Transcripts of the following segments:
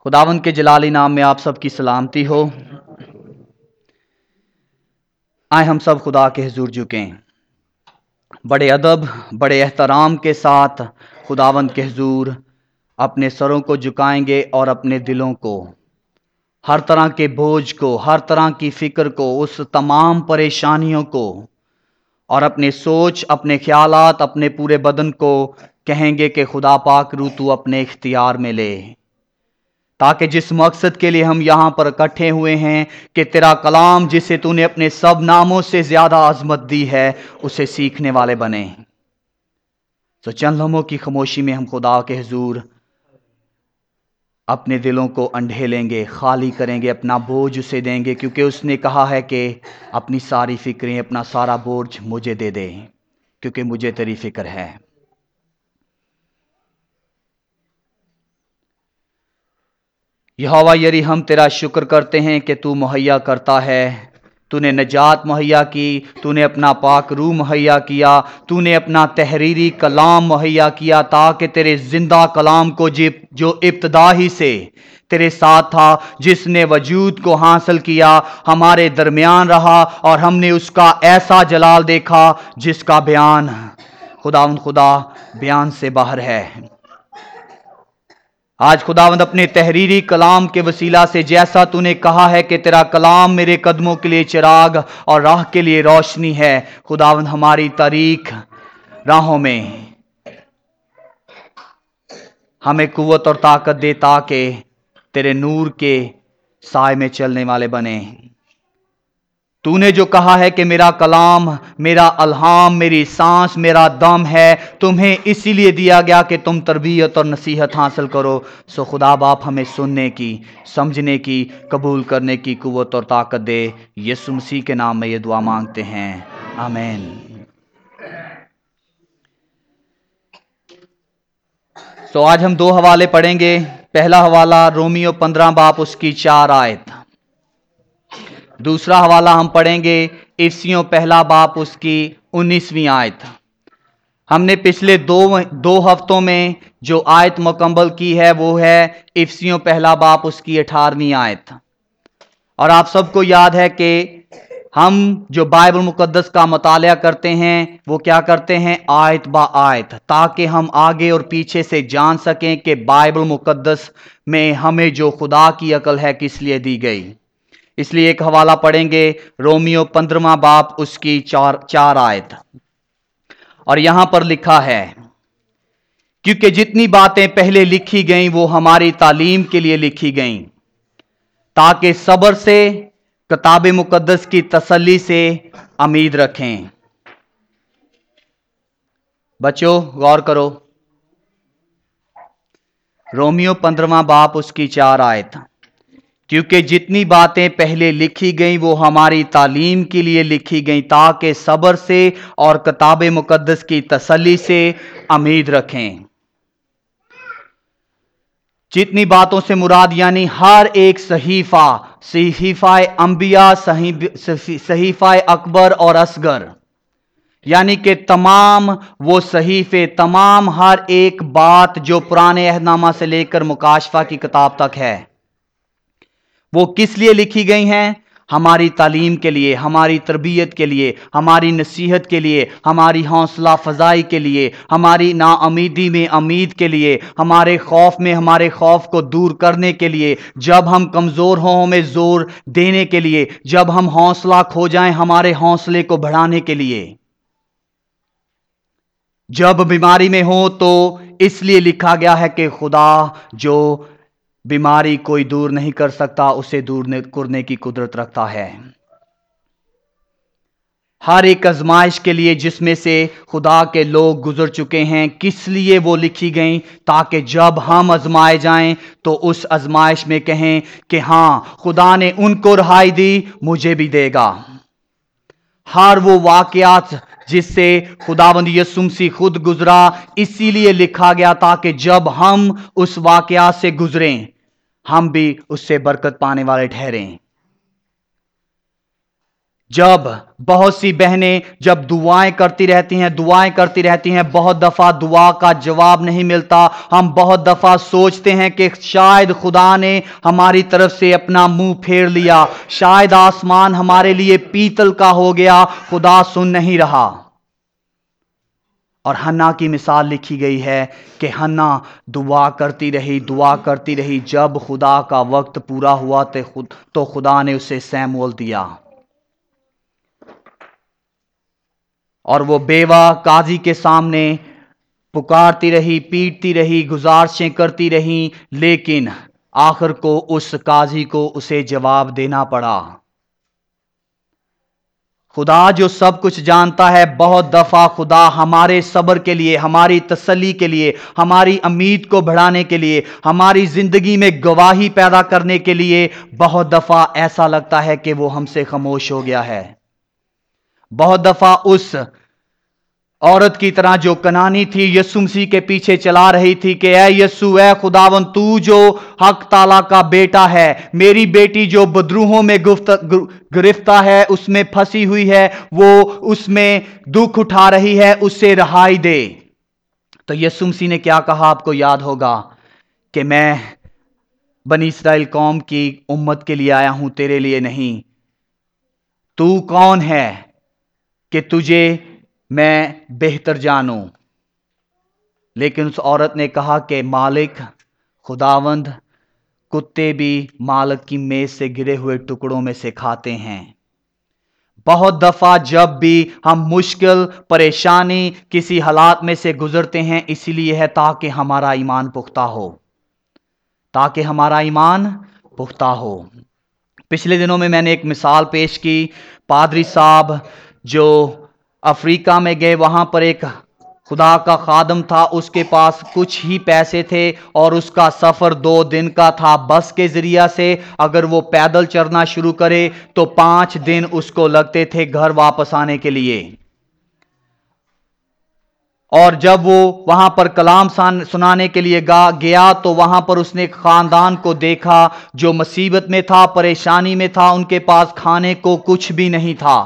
खुदावंद के जलाली नाम में आप सबकी सलामती हो। आए हम सब खुदा के हुजूर झुकें, बड़े अदब बड़े एहतराम के साथ खुदावंद के हुजूर अपने सरों को झुकाएंगे और अपने दिलों को, हर तरह के बोझ को, हर तरह की फिक्र को, उस तमाम परेशानियों को और अपने सोच, अपने ख्यालात, अपने पूरे बदन को कहेंगे कि खुदा पाक रू तू अपने इख्तियार में ले, ताकि जिस मकसद के लिए हम यहाँ पर इकट्ठे हुए हैं कि तेरा कलाम जिसे तूने अपने सब नामों से ज्यादा अजमत दी है उसे सीखने वाले बने। तो चंद लम्हों की खामोशी में हम खुदा के हुजूर अपने दिलों को अंधे लेंगे, खाली करेंगे, अपना बोझ उसे देंगे, क्योंकि उसने कहा है कि अपनी सारी फिक्रें, अपना सारा बोझ मुझे दे दे, क्योंकि मुझे तेरी फिक्र है। यहोवा यरी हम तेरा शुक्र करते हैं कि तू मुहैया करता है, तूने नजात मुहैया की, तूने अपना पाक रूह मुहैया किया, तूने अपना तहरीरी कलाम मुहैया किया, ताकि तेरे जिंदा कलाम को जो इब्तदा ही से तेरे साथ था, जिसने वजूद को हासिल किया, हमारे दरमियान रहा और हमने उसका ऐसा जलाल देखा जिसका बयान खुदा बयान से बाहर है। आज खुदावंद अपने तहरीरी कलाम के वसीला से, जैसा तूने कहा है कि तेरा कलाम मेरे कदमों के लिए चिराग और राह के लिए रोशनी है, खुदावंद हमारी तारीख राहों में हमें कुव्वत और ताकत दे, ताकि तेरे नूर के साए में चलने वाले बने। तूने जो कहा है कि मेरा कलाम, मेरा अल्हाम, मेरी सांस, मेरा दम है, तुम्हें इसीलिए दिया गया कि तुम तरबियत और नसीहत हासिल करो। सो खुदा बाप हमें सुनने की, समझने की, कबूल करने की कुव्वत और ताकत दे। यीशु मसीह के नाम में ये दुआ मांगते हैं, आमीन। तो आज हम दो हवाले पढ़ेंगे। पहला हवाला रोमियो 15 बाप उसकी 4 आयत। दूसरा हवाला हम पढ़ेंगे इफिसियों पहला बाप उसकी 19वीं आयत। हमने पिछले दो हफ्तों में जो आयत मुकम्मल की है वो है इफिसियों पहला बाप उसकी 18वीं आयत। और आप सबको याद है कि हम जो बाइबल मुकद्दस का मुतालिया करते हैं वो क्या करते हैं, आयत बा आयत, ताकि हम आगे और पीछे से जान सकें कि बाइबल मुकद्दस में हमें जो खुदा की अकल है किस लिए दी गई। इसलिए एक हवाला पढ़ेंगे रोमियो 15वां बाप उसकी 4 आयत। और यहां पर लिखा है, क्योंकि जितनी बातें पहले लिखी गईं वो हमारी तालीम के लिए लिखी गईं, ताकि सब्र से किताब मुकद्दस की तसल्ली से उम्मीद रखें। बच्चों गौर करो, रोमियो 15वां बाप उसकी 4 आयत। क्योंकि जितनी बातें पहले लिखी गईं वो हमारी तालीम के लिए लिखी गईं, ताकि सब्र से और किताब मुकद्दस की तसल्ली से उम्मीद रखें। जितनी बातों से मुराद यानी हर एक सहीफा अंबिया, सहीफा अकबर और असगर, यानी कि तमाम वो सहीफे, तमाम हर एक बात जो पुराने अहदनामा से लेकर मुकाशफा की किताब तक है, वो किस लिए लिखी गई हैं? हमारी तालीम के लिए, हमारी तरबियत के लिए, हमारी नसीहत के लिए, हमारी हौसला फजाई के लिए, हमारी नाउमीदी में उम्मीद के लिए, हमारे खौफ में हमारे खौफ को दूर करने के लिए, जब हम कमज़ोर हों हमें ज़ोर देने के लिए, जब हम हौसला खो जाएं हमारे हौसले को बढ़ाने के लिए, जब बीमारी में हो तो इसलिए लिखा गया है कि खुदा जो बीमारी कोई दूर नहीं कर सकता उसे दूर करने की कुदरत रखता है। हर एक आजमाइश के लिए जिसमें से खुदा के लोग गुजर चुके हैं, किस लिए वो लिखी गई? ताकि जब हम आजमाए जाएं तो उस आजमाइश में कहें कि हाँ, खुदा ने उनको रिहाई दी, मुझे भी देगा। हर वो वाकयात जिससे खुदावंद यीशु मसीह खुद गुजरा, इसीलिए लिखा गया ताकि जब हम उस वाकयात से गुजरें हम भी उससे बरकत पाने वाले ठहरें। जब बहुत सी बहनें जब दुआएं करती रहती हैं, बहुत दफा दुआ का जवाब नहीं मिलता। हम बहुत दफा सोचते हैं कि शायद खुदा ने हमारी तरफ से अपना मुंह फेर लिया, शायद आसमान हमारे लिए पीतल का हो गया, खुदा सुन नहीं रहा। और हन्ना की मिसाल लिखी गई है कि हन्ना दुआ करती रही। जब खुदा का वक्त पूरा हुआ तो खुदा ने उसे सैमुअल दिया। और वो बेवा काजी के सामने पुकारती रही, पीटती रही, गुजारिशें करती रही, लेकिन आखिर को उस काजी को उसे जवाब देना पड़ा। खुदा जो सब कुछ जानता है, बहुत दफा खुदा हमारे सब्र के लिए, हमारी तसल्ली के लिए, हमारी उम्मीद को बढ़ाने के लिए, हमारी जिंदगी में गवाही पैदा करने के लिए, बहुत दफा ऐसा लगता है कि वो हमसे खामोश हो गया है। बहुत दफा उस औरत की तरह जो कनानी थी, यीशु मसीह के पीछे चला रही थवन कि ऐ यीशु, ऐ खुदावन, तू जो हक ताला का बेटा है, मेरी बेटी जो बदरूहों में गिरफ्तार है, उसमें फंसी हुई है, वो उसमें दुख उठा रही है, उससे रहाई दे। तो यीशु मसीह ने क्या कहा, आपको याद होगा कि मैं बनी इस्राएल कौम की उम्मत के लिए आया हूं, तेरे लिए नहीं। तू कौन है कि तुझे मैं बेहतर जानूं? लेकिन उस औरत ने कहा कि मालिक, खुदावंद, कुत्ते भी मालिक की मेज से गिरे हुए टुकड़ों में से खाते हैं। बहुत दफा जब भी हम मुश्किल, परेशानी, किसी हालात में से गुजरते हैं, इसीलिए है ताकि हमारा ईमान पुख्ता हो, ताकि हमारा ईमान पुख्ता हो। पिछले दिनों में मैंने एक मिसाल पेश की। पादरी साहब जो अफ्रीका में गए, वहां पर एक खुदा का खादम था, उसके पास कुछ ही पैसे थे और उसका सफर 2 दिन का था बस के जरिया से। अगर वो पैदल चलना शुरू करे तो 5 दिन उसको लगते थे घर वापस आने के लिए। और जब वो वहां पर कलाम सुनाने के लिए गया तो वहां पर उसने एक खानदान को देखा जो मुसीबत में था, परेशानी में था, उनके पास खाने को कुछ भी नहीं था।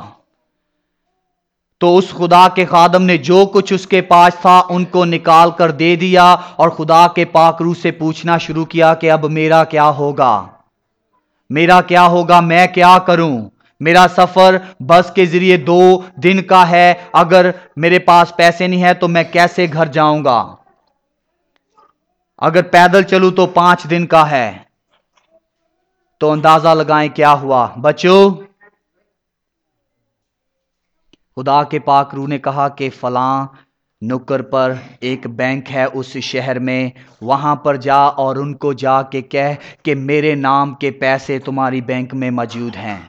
तो उस खुदा के खादम ने जो कुछ उसके पास था उनको निकाल कर दे दिया और खुदा के पाक रूह से पूछना शुरू किया कि अब मेरा क्या होगा, मैं क्या करूं? मेरा सफर बस के जरिए 2 दिन का है, अगर मेरे पास पैसे नहीं है तो मैं कैसे घर जाऊंगा? अगर पैदल चलूं तो 5 दिन का है। तो अंदाजा लगाएं क्या हुआ बच्चों। खुदा के पाक रूह ने कहा कि फलां नुक्कर पर एक बैंक है उस शहर में, वहां पर जा और उनको जाके कह कि मेरे नाम के पैसे तुम्हारी बैंक में मौजूद हैं।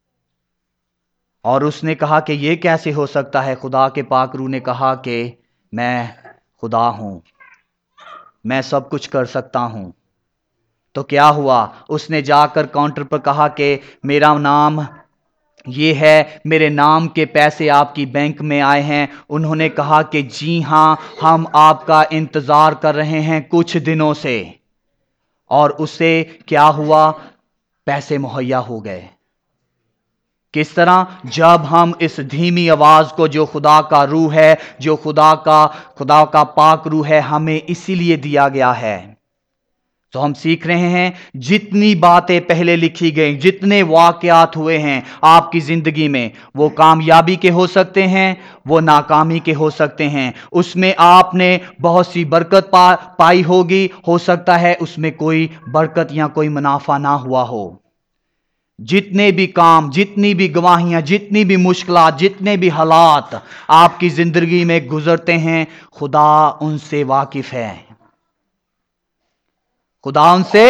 और उसने कहा कि यह कैसे हो सकता है? खुदा के पाक रूह ने कहा कि मैं खुदा हूं, मैं सब कुछ कर सकता हूं। तो क्या हुआ? उसने जाकर काउंटर पर कहा कि मेरा नाम ये है, मेरे नाम के पैसे आपकी बैंक में आए हैं। उन्होंने कहा कि जी हां, हम आपका इंतजार कर रहे हैं कुछ दिनों से। और उसे क्या हुआ? पैसे मुहैया हो गए। किस तरह? जब हम इस धीमी आवाज को, जो खुदा का रूह है, जो खुदा का पाक रूह है, हमें इसीलिए दिया गया है। तो हम सीख रहे हैं, जितनी बातें पहले लिखी गई, जितने वाकयात हुए हैं आपकी जिंदगी में, वो कामयाबी के हो सकते हैं, वो नाकामी के हो सकते हैं। उसमें आपने बहुत सी बरकत पाई होगी, हो सकता है उसमें कोई बरकत या कोई मुनाफा ना हुआ हो। जितने भी काम, जितनी भी गवाहियां, जितनी भी मुश्किलात, जितने भी हालात आपकी जिंदगी में गुजरते हैं, खुदा उनसे वाकिफ है। खुदा उनसे,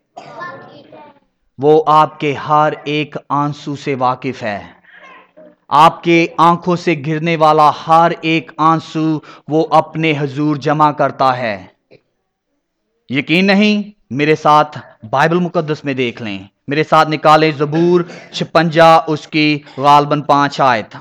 वो आपके हर एक आंसू से वाकिफ है। आपके आंखों से गिरने वाला हर एक आंसू वो अपने हुजूर जमा करता है। यकीन नहीं? मेरे साथ बाइबल मुकद्दस में देख लें, मेरे साथ निकालें ज़बूर 56 उसकी गालबन 5 आयत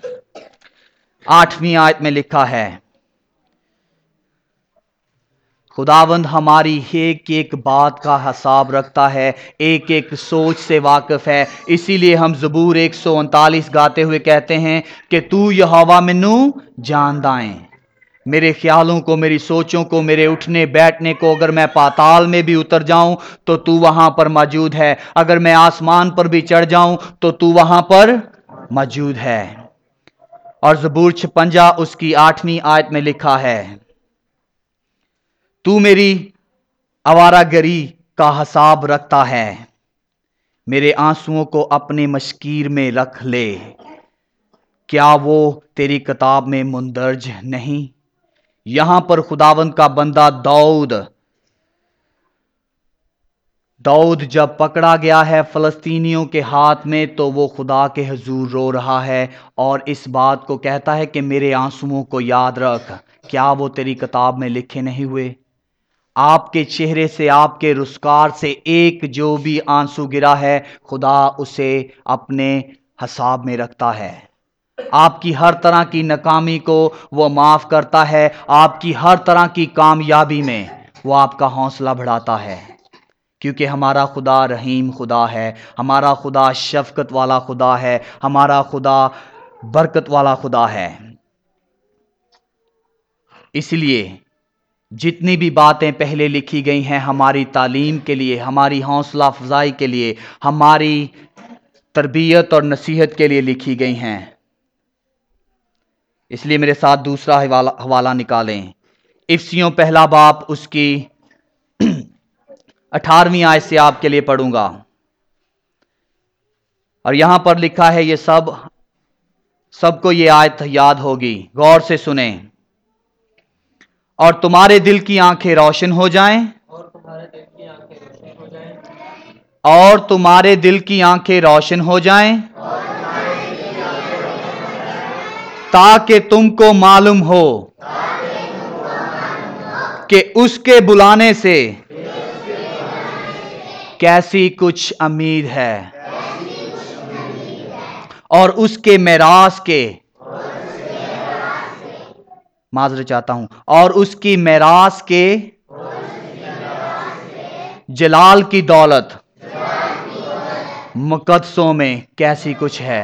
8वीं आयत में लिखा है, خداوند ہماری ایک ایک بات کا حساب رکھتا ہے، ایک ایک سوچ سے واقف ہے۔ اسی لیے ہم زبور 139 گاتے ہوئے کہتے ہیں کہ تو یہوہ منو جاندائیں، میرے خیالوں کو، میری سوچوں کو، میرے اٹھنے بیٹھنے کو۔ اگر میں پاتال میں بھی اتر جاؤں تو وہاں پر موجود ہے، اگر میں آسمان پر بھی چڑھ جاؤں تو وہاں پر موجود ہے۔ اور زبور 56 اس کی 8ویں آیت میں لکھا ہے، تو میری آوارہ گری کا حساب رکھتا ہے، میرے آنسوؤں کو اپنے مشکیر میں رکھ لے، کیا وہ تیری کتاب میں مندرج نہیں؟ یہاں پر خداوند کا بندہ داؤد جب پکڑا گیا ہے فلسطینیوں کے ہاتھ میں تو وہ خدا کے حضور رو رہا ہے اور اس بات کو کہتا ہے کہ میرے آنسوؤں کو یاد رکھ، کیا وہ تیری کتاب میں لکھے نہیں ہوئے؟ آپ کے چہرے سے، آپ کے رسکار سے ایک جو بھی آنسو گرا ہے، خدا اسے اپنے حساب میں رکھتا ہے۔ آپ کی ہر طرح کی ناکامی کو وہ معاف کرتا ہے، آپ کی ہر طرح کی کامیابی میں وہ آپ کا حوصلہ بڑھاتا ہے، کیونکہ ہمارا خدا رحیم خدا ہے، ہمارا خدا شفقت والا خدا ہے، ہمارا خدا برکت والا خدا ہے۔ اس لیے جتنی بھی باتیں پہلے لکھی گئی ہیں ہماری تعلیم کے لیے، ہماری حوصلہ افزائی کے لیے، ہماری تربیت اور نصیحت کے لیے لکھی گئی ہیں۔ اس لیے میرے ساتھ دوسرا حوالہ نکالیں، افسیوں پہلا باب اس کی 18ویں آیت سے آپ کے لیے پڑھوں گا، اور یہاں پر لکھا ہے، یہ سب کو یہ آیت یاد ہوگی، غور سے سنیں۔ اور تمہارے دل کی آنکھیں روشن ہو جائیں، اور تمہارے دل کی آنکھیں روشن ہو جائیں، تاکہ تم کو معلوم ہو کہ اس کے بلانے سے کیسی کچھ امید ہے، اور اس کے میراث کے، معذرت چاہتا ہوں، اور اس کی میراث کے جلال کی دولت مقدسوں میں کیسی کچھ ہے۔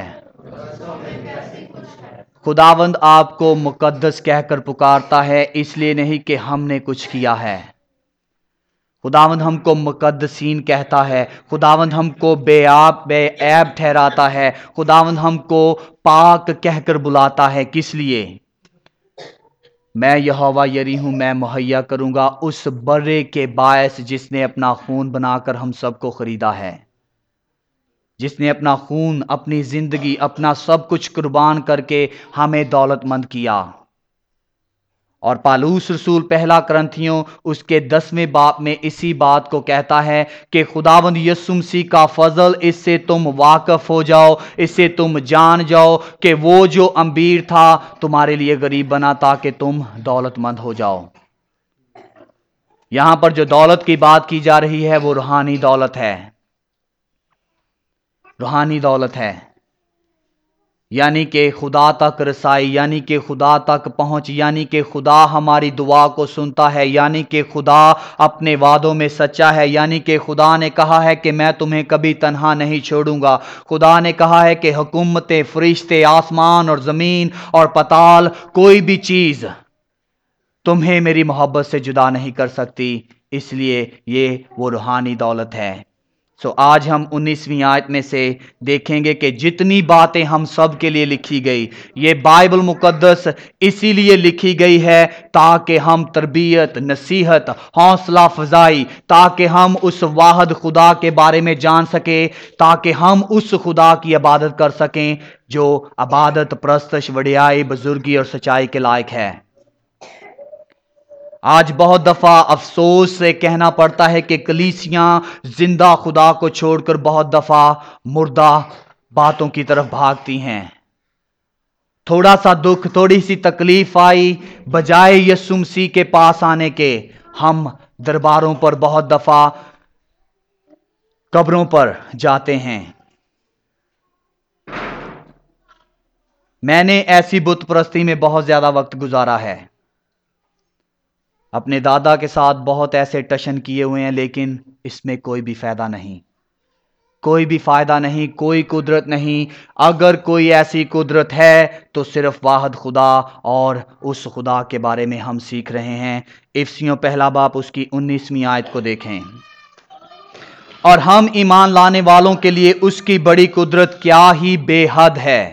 خداوند آپ کو مقدس کہہ کر پکارتا ہے، اس لیے نہیں کہ ہم نے کچھ کیا ہے۔ خداوند ہم کو مقدسین کہتا ہے، خداوند ہم کو بے عیب ٹھہراتا ہے، خداوند ہم کو پاک کہہ کر بلاتا ہے۔ کس لیے؟ میں یہوہ یری ہوں، میں مہیا کروں گا اس برے کے باعث جس نے اپنا خون بنا کر ہم سب کو خریدا ہے، جس نے اپنا خون، اپنی زندگی، اپنا سب کچھ قربان کر کے ہمیں دولت مند کیا۔ اور پالوس رسول پہلا کرنتھیوں اس کے 10ویں باب میں اسی بات کو کہتا ہے کہ خداوند یسوع مسیح کا فضل، اس سے تم واقف ہو جاؤ، اس سے تم جان جاؤ کہ وہ جو امیر تھا تمہارے لیے غریب بنا تاکہ تم دولت مند ہو جاؤ۔ یہاں پر جو دولت کی بات کی جا رہی ہے وہ روحانی دولت ہے، روحانی دولت ہے، یعنی کہ خدا تک رسائی، یعنی کہ خدا تک پہنچ، یعنی کہ خدا ہماری دعا کو سنتا ہے، یعنی کہ خدا اپنے وعدوں میں سچا ہے، یعنی کہ خدا نے کہا ہے کہ میں تمہیں کبھی تنہا نہیں چھوڑوں گا۔ خدا نے کہا ہے کہ حکومتیں، فرشتے، آسمان اور زمین اور پتال، کوئی بھی چیز تمہیں میری محبت سے جدا نہیں کر سکتی۔ اس لیے یہ وہ روحانی دولت ہے۔ آج ہم 19ویں آیت میں سے دیکھیں گے کہ جتنی باتیں ہم سب کے لیے لکھی گئی، یہ بائبل مقدس اسی لیے لکھی گئی ہے تاکہ ہم تربیت، نصیحت، حوصلہ افزائی، تاکہ ہم اس واحد خدا کے بارے میں جان سکیں، تاکہ ہم اس خدا کی عبادت کر سکیں جو عبادت، پرستش، وڈیائی، بزرگی اور سچائی کے لائق ہے۔ آج بہت دفعہ افسوس سے کہنا پڑتا ہے کہ کلیسیاں زندہ خدا کو چھوڑ کر بہت دفعہ مردہ باتوں کی طرف بھاگتی ہیں۔ تھوڑا سا دکھ، تھوڑی سی تکلیف آئی، بجائے یسوع مسیح کے پاس آنے کے ہم درباروں پر بہت دفعہ قبروں پر جاتے ہیں۔ میں نے ایسی بت پرستی میں بہت زیادہ وقت گزارا ہے۔ اپنے دادا کے ساتھ بہت ایسے ٹشن کیے ہوئے ہیں، لیکن اس میں کوئی بھی فائدہ نہیں، کوئی بھی فائدہ نہیں، کوئی قدرت نہیں۔ اگر کوئی ایسی قدرت ہے تو صرف واحد خدا، اور اس خدا کے بارے میں ہم سیکھ رہے ہیں۔ افسیوں پہلا باب اس کی 19ویں آیت کو دیکھیں۔ اور ہم ایمان لانے والوں کے لیے اس کی بڑی قدرت کیا ہی بے حد ہے۔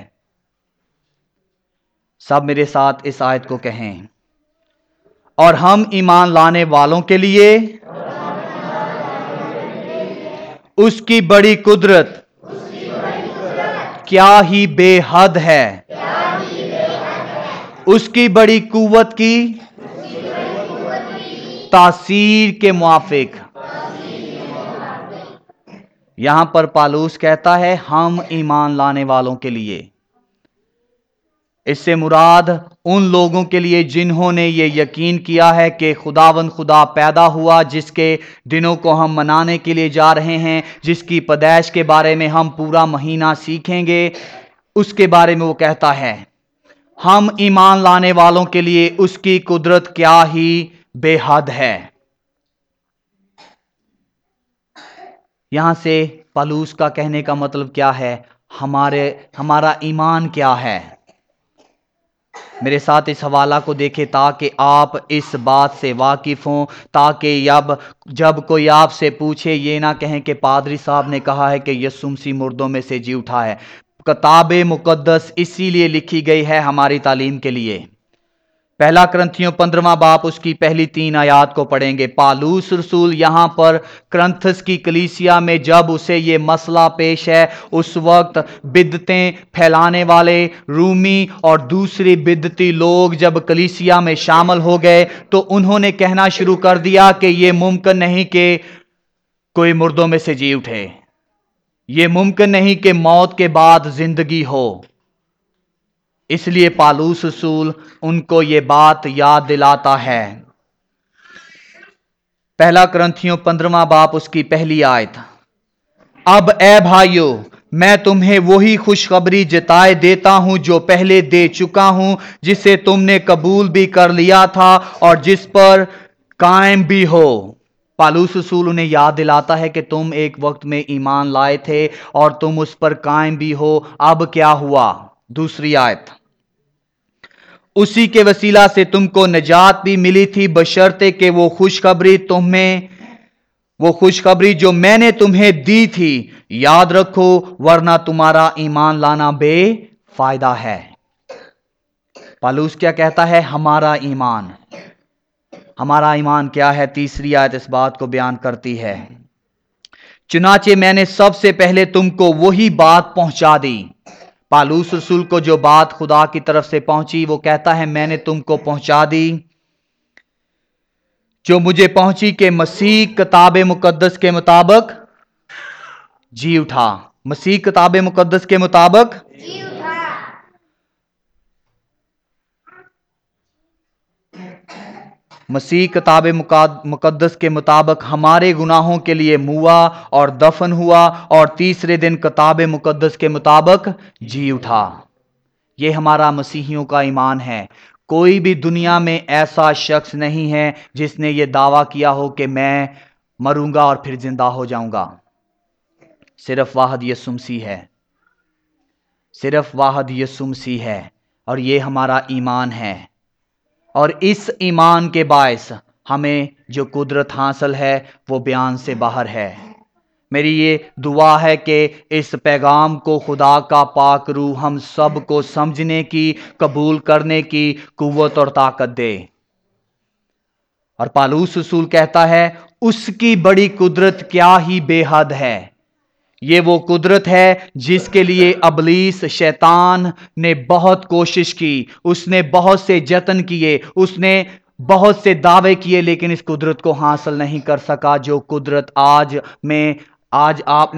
سب میرے ساتھ اس آیت کو کہیں۔ اور ہم ایمان لانے والوں کے لیے اس کی بڑی قدرت کیا ہی بے حد ہے، اس کی بڑی قوت کی تاثیر کے موافق۔ یہاں پر پالوس کہتا ہے ہم ایمان لانے والوں کے لیے، اس سے مراد ان لوگوں کے لیے جنہوں نے یہ یقین کیا ہے کہ خداوند خدا پیدا ہوا، جس کے دنوں کو ہم منانے کے لیے جا رہے ہیں، جس کی پیدائش کے بارے میں ہم پورا مہینہ سیکھیں گے، اس کے بارے میں وہ کہتا ہے ہم ایمان لانے والوں کے لیے اس کی قدرت کیا ہی بے حد ہے۔ یہاں سے پالوس کا کہنے کا مطلب کیا ہے؟ ہمارا ایمان کیا ہے؟ میرے ساتھ اس حوالہ کو دیکھیں تاکہ آپ اس بات سے واقف ہوں، تاکہ جب کوئی آپ سے پوچھے یہ نہ کہیں کہ پادری صاحب نے کہا ہے کہ یسوع مسیح مردوں میں سے جی اٹھا ہے۔ کتاب مقدس اسی لیے لکھی گئی ہے ہماری تعلیم کے لیے۔ پہلا کرنتھیوں 15واں باب اس کی پہلی 3 آیات کو پڑھیں گے۔ پالوس رسول یہاں پر کرنتھس کی کلیسیا میں جب اسے یہ مسئلہ پیش ہے، اس وقت بدعتیں پھیلانے والے رومی اور دوسری بدعتی لوگ جب کلیسیا میں شامل ہو گئے تو انہوں نے کہنا شروع کر دیا کہ یہ ممکن نہیں کہ کوئی مردوں میں سے جی اٹھے، یہ ممکن نہیں کہ موت کے بعد زندگی ہو۔ اس لیے پالوس رسول ان کو یہ بات یاد دلاتا ہے۔ پہلا کرنتھیوں 15واں باب اس کی پہلی آیت۔ اب اے بھائیو، میں تمہیں وہی خوشخبری جتائے دیتا ہوں جو پہلے دے چکا ہوں، جسے تم نے قبول بھی کر لیا تھا اور جس پر قائم بھی ہو۔ پالوس رسول انہیں یاد دلاتا ہے کہ تم ایک وقت میں ایمان لائے تھے اور تم اس پر قائم بھی ہو۔ اب کیا ہوا؟ دوسری آیت۔ اسی کے وسیلہ سے تم کو نجات بھی ملی تھی، بشرطے کہ وہ خوشخبری جو میں نے تمہیں دی تھی یاد رکھو، ورنہ تمہارا ایمان لانا بے فائدہ ہے۔ پالوس کیا کہتا ہے؟ ہمارا ایمان کیا ہے؟ تیسری آیت اس بات کو بیان کرتی ہے۔ چنانچہ میں نے سب سے پہلے تم کو وہی بات پہنچا دی۔ پالوس رسول کو جو بات خدا کی طرف سے پہنچی وہ کہتا ہے میں نے تم کو پہنچا دی، جو مجھے پہنچی کہ مسیح کتاب مقدس کے مطابق جی اٹھا۔ مسیح کتاب مقدس کے مطابق جی اٹھا۔ مسیح کتاب مقدس کے مطابق ہمارے گناہوں کے لیے موا اور دفن ہوا اور تیسرے دن کتاب مقدس کے مطابق جی اٹھا۔ یہ ہمارا مسیحیوں کا ایمان ہے۔ کوئی بھی دنیا میں ایسا شخص نہیں ہے جس نے یہ دعویٰ کیا ہو کہ میں مروں گا اور پھر زندہ ہو جاؤں گا۔ صرف واحد یسوع مسیح ہے، صرف واحد یسوع مسیح ہے، اور یہ ہمارا ایمان ہے۔ اور اس ایمان کے باعث ہمیں جو قدرت حاصل ہے وہ بیان سے باہر ہے۔ میری یہ دعا ہے کہ اس پیغام کو خدا کا پاک روح ہم سب کو سمجھنے کی، قبول کرنے کی قوت اور طاقت دے۔ اور پالوس رسول کہتا ہے اس کی بڑی قدرت کیا ہی بے حد ہے۔ یہ وہ قدرت ہے جس کے لیے ابلیس شیطان نے بہت کوشش کی، اس نے بہت سے جتن کیے، اس نے بہت سے دعوے کیے، لیکن اس قدرت کو حاصل نہیں کر سکا جو قدرت آج آپ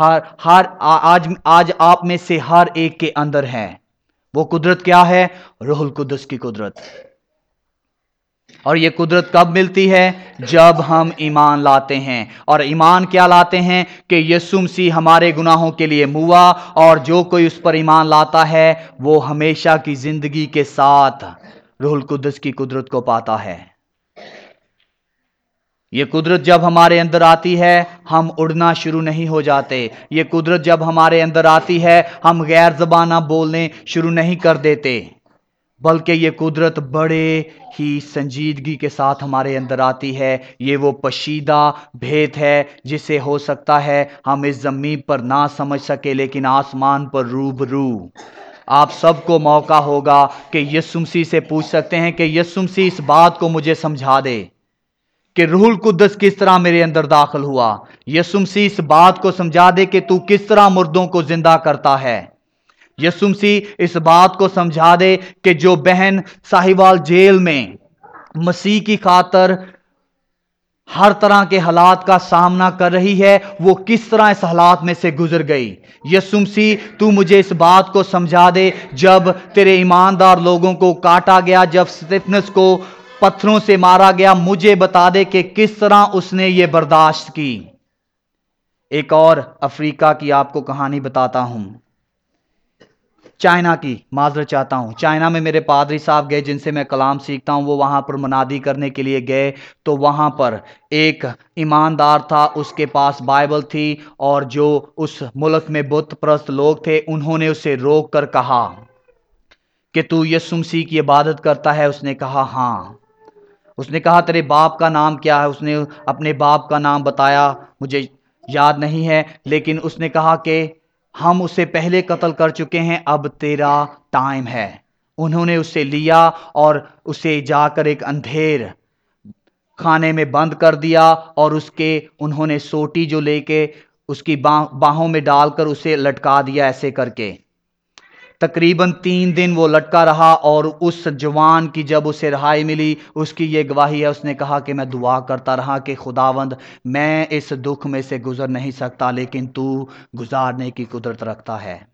میں سے ہر ایک کے اندر ہے۔ وہ قدرت کیا ہے؟ روح القدس کی قدرت۔ اور یہ قدرت کب ملتی ہے؟ جب ہم ایمان لاتے ہیں۔ اور ایمان کیا لاتے ہیں؟ کہ یسوع مسیح ہمارے گناہوں کے لیے موا، اور جو کوئی اس پر ایمان لاتا ہے وہ ہمیشہ کی زندگی کے ساتھ روح القدس کی قدرت کو پاتا ہے۔ یہ قدرت جب ہمارے اندر آتی ہے ہم اڑنا شروع نہیں ہو جاتے. یہ قدرت جب ہمارے اندر آتی ہے ہم غیر زبانہ بولنے شروع نہیں کر دیتے، بلکہ یہ قدرت بڑے ہی سنجیدگی کے ساتھ ہمارے اندر آتی ہے. یہ وہ پشیدہ بھید ہے جسے ہو سکتا ہے ہم اس زمین پر نہ سمجھ سکے، لیکن آسمان پر روبرو آپ سب کو موقع ہوگا کہ یسوع مسیح سے پوچھ سکتے ہیں کہ یسوع مسیح اس بات کو مجھے سمجھا دے کہ روح القدس کس طرح میرے اندر داخل ہوا. یسوع مسیح اس بات کو سمجھا دے کہ تو کس طرح مردوں کو زندہ کرتا ہے. یسوع مسیح اس بات کو سمجھا دے کہ جو بہن ساہیوال جیل میں مسیح کی خاطر ہر طرح کے حالات کا سامنا کر رہی ہے وہ کس طرح اس حالات میں سے گزر گئی. یسوع مسیح تو مجھے اس بات کو سمجھا دے جب تیرے ایماندار لوگوں کو کاٹا گیا، جب اسطفنس کو پتھروں سے مارا گیا، مجھے بتا دے کہ کس طرح اس نے یہ برداشت کی. ایک اور افریقہ کی آپ کو کہانی بتاتا ہوں، چائنا کی، معذرت چاہتا ہوں. چائنا میں میرے پادری صاحب گئے جن سے میں کلام سیکھتا ہوں، وہ وہاں پر منادی کرنے کے لیے گئے تو وہاں پر ایک ایماندار تھا، اس کے پاس بائبل تھی، اور جو اس ملک میں بت پرست لوگ تھے انہوں نے اسے روک کر کہا کہ تو یسوع مسیح کی عبادت کرتا ہے؟ اس نے کہا ہاں. اس نے کہا تیرے باپ کا نام کیا ہے؟ اس نے اپنے باپ کا نام بتایا، مجھے یاد نہیں ہے، لیکن اس نے کہا کہ ہم اسے پہلے قتل کر چکے ہیں، اب تیرا ٹائم ہے. انہوں نے اسے لیا اور اسے جا کر ایک اندھیر خانے میں بند کر دیا، اور انہوں نے سوٹی جو لے کے اس کی باہوں میں ڈال کر اسے لٹکا دیا ایسے کر کے. تقریباً 3 دن وہ لٹکا رہا، اور اس جوان کی جب اسے رہائی ملی، اس کی یہ گواہی ہے، اس نے کہا کہ میں دعا کرتا رہا کہ خداوند میں اس دکھ میں سے گزر نہیں سکتا، لیکن تو گزارنے کی قدرت رکھتا ہے.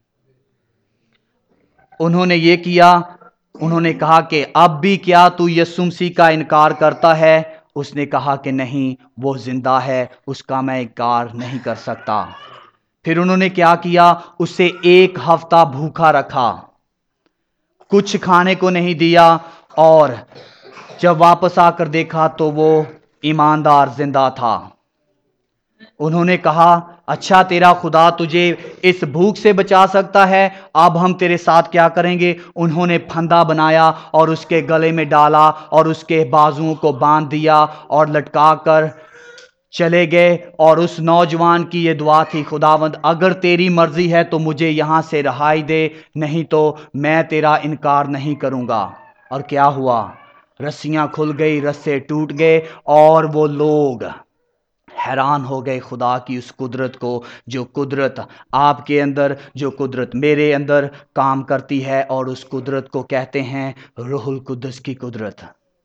انہوں نے یہ کیا، انہوں نے کہا کہ اب بھی کیا تو یسوع مسیح کا انکار کرتا ہے؟ اس نے کہا کہ نہیں، وہ زندہ ہے، اس کا میں انکار نہیں کر سکتا. پھر انہوں نے کیا کیا؟ اسے 1 ہفتہ بھوکا رکھا، کچھ کھانے کو نہیں دیا، اور جب واپس آ کر دیکھا تو وہ ایماندار زندہ تھا. انہوں نے کہا اچھا تیرا خدا تجھے اس بھوک سے بچا سکتا ہے، اب ہم تیرے ساتھ کیا کریں گے؟ انہوں نے پھندا بنایا اور اس کے گلے میں ڈالا اور اس کے بازوؤں کو باندھ دیا اور لٹکا کر چلے گئے. اور اس نوجوان کی یہ دعا تھی، خداوند اگر تیری مرضی ہے تو مجھے یہاں سے رہائی دے، نہیں تو میں تیرا انکار نہیں کروں گا. اور کیا ہوا؟ رسیاں کھل گئی، رسے ٹوٹ گئے، اور وہ لوگ حیران ہو گئے خدا کی اس قدرت کو، جو قدرت آپ کے اندر، جو قدرت میرے اندر کام کرتی ہے، اور اس قدرت کو کہتے ہیں روح القدس کی قدرت.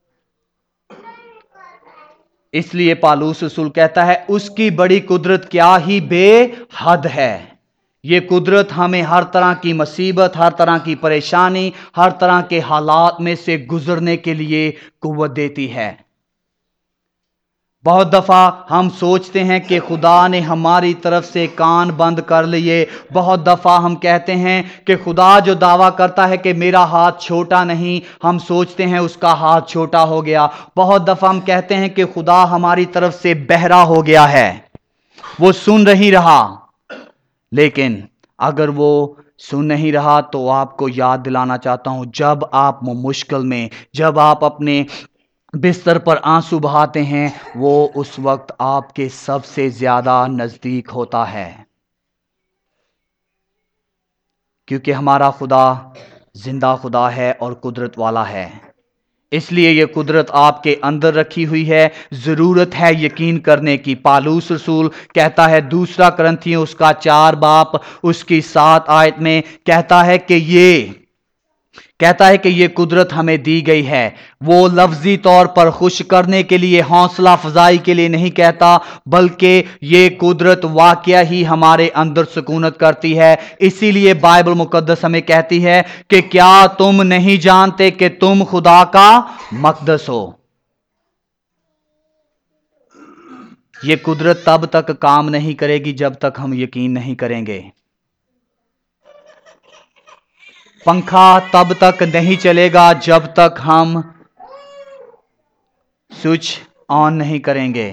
اس لیے پالوس رسول کہتا ہے اس کی بڑی قدرت کیا ہی بے حد ہے. یہ قدرت ہمیں ہر طرح کی مصیبت، ہر طرح کی پریشانی، ہر طرح کے حالات میں سے گزرنے کے لیے قوت دیتی ہے. بہت دفعہ ہم سوچتے ہیں کہ خدا نے ہماری طرف سے کان بند کر لیے. بہت دفعہ ہم کہتے ہیں کہ خدا جو دعویٰ کرتا ہے کہ میرا ہاتھ چھوٹا نہیں، ہم سوچتے ہیں اس کا ہاتھ چھوٹا ہو گیا. بہت دفعہ ہم کہتے ہیں کہ خدا ہماری طرف سے بہرا ہو گیا ہے، وہ سن نہیں رہا. لیکن اگر وہ سن نہیں رہا تو آپ کو یاد دلانا چاہتا ہوں، جب آپ مشکل میں، جب آپ اپنے بستر پر آنسو بہاتے ہیں، وہ اس وقت آپ کے سب سے زیادہ نزدیک ہوتا ہے، کیونکہ ہمارا خدا زندہ خدا ہے اور قدرت والا ہے. اس لیے یہ قدرت آپ کے اندر رکھی ہوئی ہے، ضرورت ہے یقین کرنے کی. پالوس رسول کہتا ہے 2 کرنتھیوں اس کا 4 باب اس کی 7 آیت میں کہتا ہے کہ یہ قدرت ہمیں دی گئی ہے. وہ لفظی طور پر خوش کرنے کے لیے، حوصلہ افزائی کے لیے نہیں کہتا، بلکہ یہ قدرت واقعہ ہی ہمارے اندر سکونت کرتی ہے. اسی لیے بائبل مقدس ہمیں کہتی ہے کہ کیا تم نہیں جانتے کہ تم خدا کا مقدس ہو. یہ قدرت تب تک کام نہیں کرے گی جب تک ہم یقین نہیں کریں گے. پنکھا تب تک نہیں چلے گا جب تک ہم سوئچ ऑन नहीं करेंगे।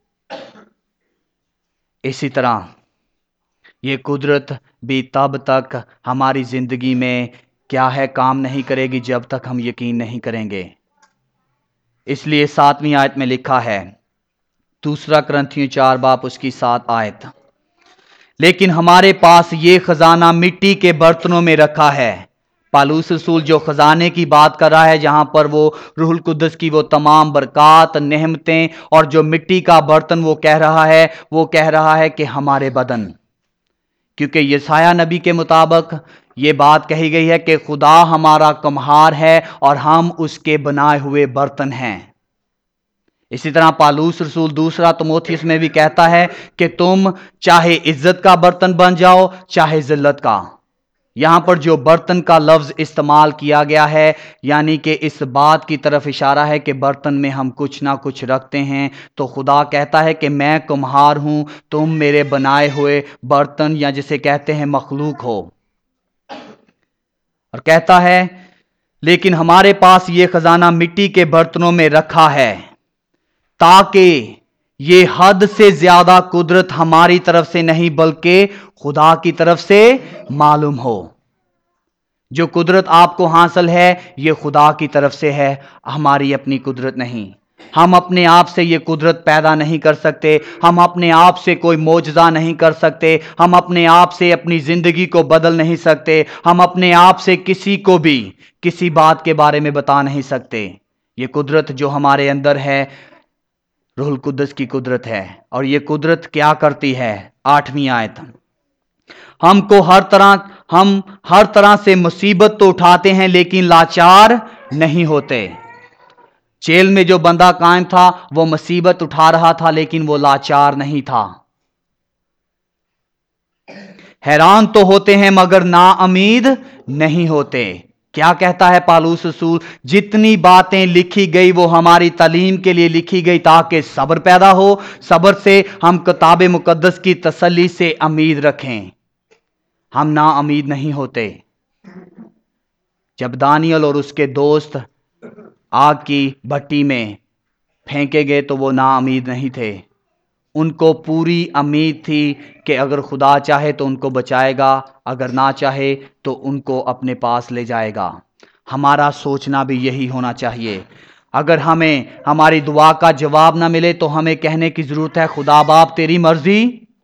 इसी तरह ये कुदरत भी तब तक हमारी जिंदगी में क्या है काम नहीं करेगी जब तक हम यकीन नहीं करेंगे। इसलिए 7वीं आयत में लिखा है, 2 कुरिन्थियों 4 बाब उसकी 7 आयत, लेकिन हमारे पास ये खजाना मिट्टी के बर्तनों में रखा है। पालूस रसूल जो खजाने की बात कर रहा है, जहां पर वो रूहुल कुद्दस की वो तमाम बरकत, नेमतें और जो मिट्टी का बर्तन वो कह रहा है कि हमारे बदन, क्योंकि यशायाह नबी के मुताबिक ये बात कही गई है कि खुदा हमारा कुम्हार है और हम उसके बनाए हुए बर्तन हैं। इसी तरह पालूस रसूल 2 तिमोथियुस में भी कहता है कि तुम चाहे इज्जत का बर्तन बन जाओ चाहे जिल्लत का। यहां पर जो बर्तन का लफ्ज इस्तेमाल किया गया है, यानी कि इस बात की तरफ इशारा है कि बर्तन में हम कुछ ना कुछ रखते हैं। तो खुदा कहता है कि मैं कुम्हार हूं, तुम मेरे बनाए हुए बर्तन या जिसे कहते हैं मखलूक हो। और कहता है, लेकिन हमारे पास ये खजाना मिट्टी के बर्तनों में रखा है, ताकि ये हद से ज्यादा कुदरत हमारी तरफ से नहीं बल्कि खुदा की तरफ से मालूम हो। जो कुदरत आपको हासिल है ये खुदा की तरफ से है, हमारी अपनी कुदरत नहीं। हम अपने आप से ये कुदरत पैदा नहीं कर सकते, हम अपने आप से कोई मोजज़ा नहीं कर सकते, हम अपने आप से अपनी जिंदगी को बदल नहीं सकते, हम अपने आप से किसी को भी किसी बात के बारे में बता नहीं सकते। ये कुदरत जो हमारे अंदर है रूहुल कुद्दस की कुदरत है। और ये कुदरत क्या करती है? 8वीं आयत, हम हर तरह से मुसीबत तो उठाते हैं लेकिन लाचार नहीं होते। जेल में जो बंदा कायम था वो मुसीबत उठा रहा था लेकिन वो लाचार नहीं था। हैरान तो होते हैं मगर नाउमीद नहीं होते। क्या कहता है पालूस रसूल? जितनी बातें लिखी गई वो हमारी तालीम के लिए लिखी गई ताकि सब्र पैदा हो, सब्र से हम किताब मुकद्दस की तसल्ली से उम्मीद रखें, हम ना उम्मीद नहीं होते। जब दानियल और उसके दोस्त आग की भट्टी में फेंके गए तो वो ना उम्मीद नहीं थे, उनको पूरी उम्मीद थी कि अगर खुदा चाहे तो उनको बचाएगा, अगर ना चाहे तो उनको अपने पास ले जाएगा। हमारा सोचना भी यही होना चाहिए। अगर हमें हमारी दुआ का जवाब ना मिले तो हमें कहने की जरूरत है, खुदा बाप तेरी मर्जी।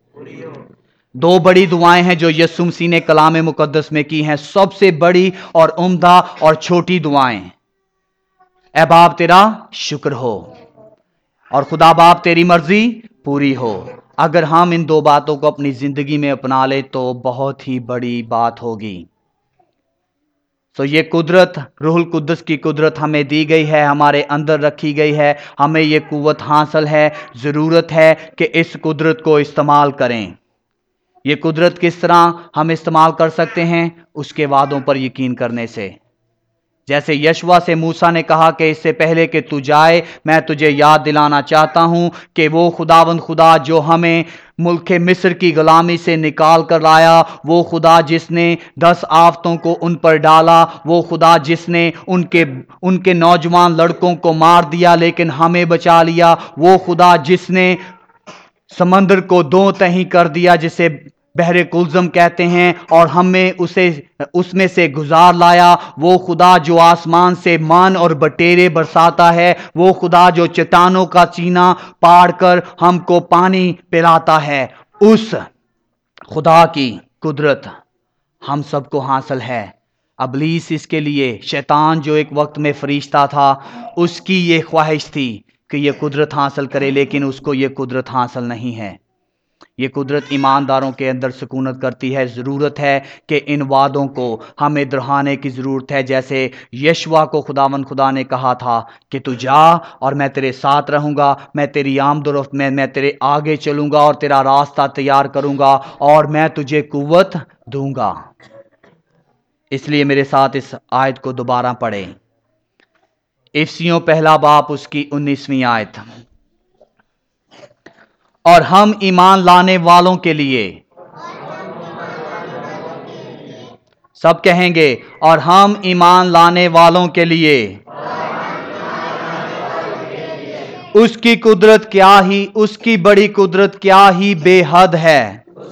2 बड़ी दुआएं हैं जो यीशु मसीह ने कलाम मुकद्दस में की हैं, सबसे बड़ी और उम्दा और छोटी दुआएं। ऐ बाप तेरा शुक्र हो और खुदा बाप तेरी मर्जी पूरी हो। अगर हम इन 2 बातों को अपनी जिंदगी में अपना ले तो बहुत ही बड़ी बात होगी। तो ये कुदरत, रूहुल कुद्दस की कुदरत हमें दी गई है, हमारे अंदर रखी गई है, हमें ये कुव्वत हासिल है। ज़रूरत है कि इस कुदरत को इस्तेमाल करें। ये कुदरत किस तरह हम इस्तेमाल कर सकते हैं? उसके वादों पर यकीन करने से। जैसे यशवा से मूसा ने कहा कि इससे पहले कि तू जाए मैं तुझे याद दिलाना चाहता हूं कि वो खुदावंद खुदा जो हमें मुल्क मिस्र की गुलामी से निकाल कर लाया, वो खुदा जिसने 10 आफतों को उन पर डाला, वो खुदा जिसने उनके नौजवान लड़कों को मार दिया लेकिन हमें बचा लिया, वो खुदा जिसने समंदर को 2 तही कर दिया जिसे बहरे कुलज़म कहते हैं और हमें उसमें से गुजार लाया, वो खुदा जो आसमान से मान और बटेरे बरसाता है, वो खुदा जो चट्टानों का सीना पाड़ कर हमको पानी पिलाता है, उस खुदा की कुदरत हम सबको हासिल है। अबलीस इसके लिए, शैतान जो एक वक्त में फरिश्ता था, उसकी ये ख्वाहिश थी कि ये कुदरत हासिल करे लेकिन उसको ये कुदरत हासिल नहीं है। ये कुदरत ईमानदारों के अंदर सुकूनत करती है। ज़रूरत है कि इन वादों को हमें दोहराने की ज़रूरत है। जैसे यशवा को खुदावंद खुदा ने कहा था कि तू जा और मैं तेरे साथ रहूँगा, मैं तेरी आमदोरफ्त में मैं तेरे आगे चलूँगा और तेरा रास्ता तैयार करूँगा और मैं तुझे कुव्वत दूँगा। इसलिए मेरे साथ इस आयत को दोबारा पढ़ें। इफिसियों 1 बाब उसकी 19वीं आयत, और हम ईमान लाने वालों के लिए, सब कहेंगे, और हम ईमान लाने वालों के लिए उसकी कुदरत क्या ही, उसकी बड़ी कुदरत क्या ही बेहद है।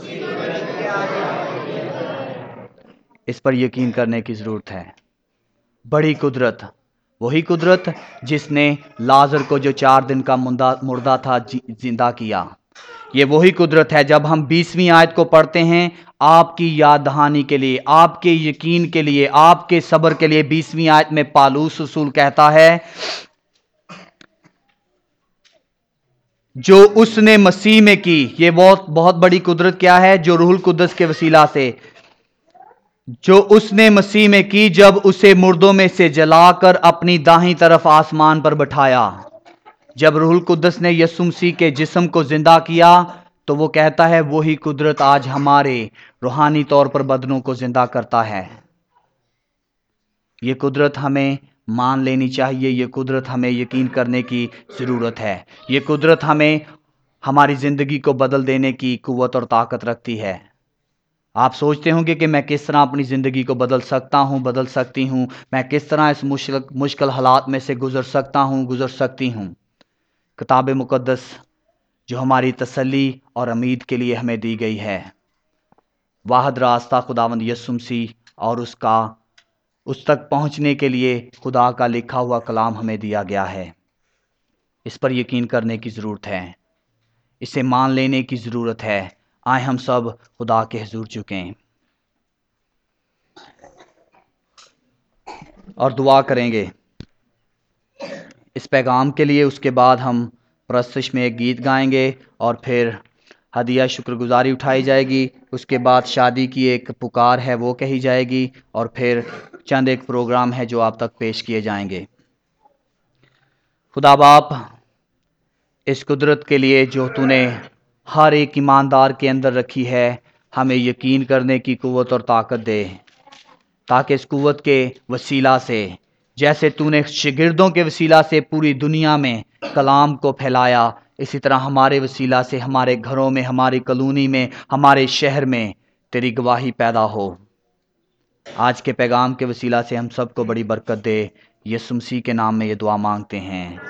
इस पर यकीन करने की जरूरत है। बड़ी कुदरत, वही कुदरत जिसने लाजर को जो 4 दिन का मुर्दा था जिंदा किया। ये वही कुदरत है। जब हम 20वीं आयत को पढ़ते हैं, आपकी याद दहानी के लिए, आपके यकीन के लिए, आपके सब्र के लिए, 20वीं आयत में पालूस रसूल कहता है, जो उसने मसीह में की। ये बहुत बड़ी कुदरत क्या है? जो रूहुल कुद्दस के वसीला से, जो उसने मसीह में की, जब उसे मुर्दों में से जलाकर अपनी दाहिनी तरफ आसमान पर बिठाया। जब रूहुल कुद्दस ने यीशु मसीह के जिस्म को जिंदा किया, तो वो कहता है वही कुदरत आज हमारे रूहानी तौर पर बदनों को जिंदा करता है। ये कुदरत हमें मान लेनी चाहिए। ये कुदरत हमें यकीन करने की ज़रूरत है। ये कुदरत हमें हमारी ज़िंदगी को बदल देने की कुव्वत और ताकत रखती है। आप सोचते होंगे कि मैं किस तरह अपनी ज़िंदगी को बदल सकता हूँ, बदल सकती हूँ, मैं किस तरह इस मुश्किल हालात में से गुज़र सकता हूँ, गुज़र सकती हूँ। किताब मुक़द्दस जो हमारी तसल्ली और उम्मीद के लिए हमें दी गई है, वाहिद रास्ता खुदावंद यीशु मसीह और उस तक पहुंचने के लिए खुदा का लिखा हुआ कलाम हमें दिया गया है। इस पर यकीन करने की ज़रूरत है, इसे मान लेने की ज़रूरत है। आए हम सब खुदा के हुजूर झुकें और दुआ करेंगे इस पैगाम के लिए। उसके बाद हम प्रस्तुश में एक गीत गाएंगे और फिर हदिया शुक्रगुजारी उठाई जाएगी। उसके बाद शादी की एक पुकार है वो कही जाएगी, और फिर चंद एक प्रोग्राम है जो आप तक पेश किए जाएंगे। खुदा बाप, इस कुदरत के लिए जो तूने हर एक ईमानदार के अंदर रखी है, हमें यकीन करने की कुव्वत और ताकत दे, ताकि इस कुव्वत के वसीला से, जैसे तूने शिगिर्दों के वसीला से पूरी दुनिया में कलाम को फैलाया, इसी तरह हमारे वसीला से हमारे घरों में, हमारी कॉलोनी में, हमारे शहर में तेरी गवाही पैदा हो। आज के पैगाम के वसीला से हम सबको बड़ी बरकत दे। यीशु मसीह के नाम में ये दुआ मांगते हैं,